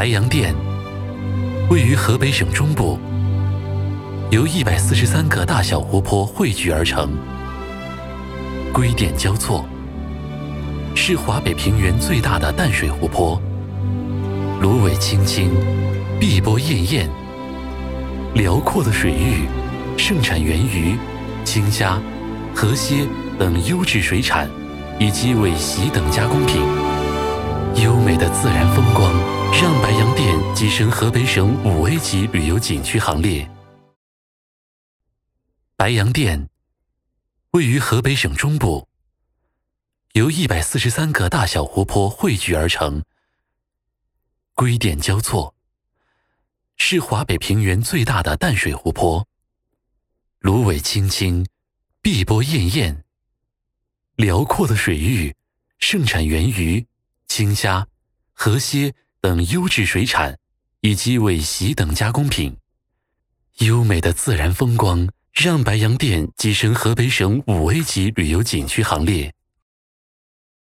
白洋淀位于河北省中部，由143个大小湖泊汇聚而成，龟点交错，是华北平原最大的淡水湖泊，芦苇青青，碧波滟滟，辽阔的水域盛产源鱼、青虾、河蟹等优质水产，以及尾鳍等加工品。优美的自然风光让白洋淀跻身河北省5A 级旅游景区行列。白洋淀位于河北省中部，由143个大小湖泊汇聚而成，龟点交错，是华北平原最大的淡水湖泊，芦苇青青，碧波滟滟，辽阔的水域盛产源鱼、青虾、河蟹等优质水产，以及尾鳍等加工品。优美的自然风光让白洋淀跻身河北省5A 级旅游景区行列。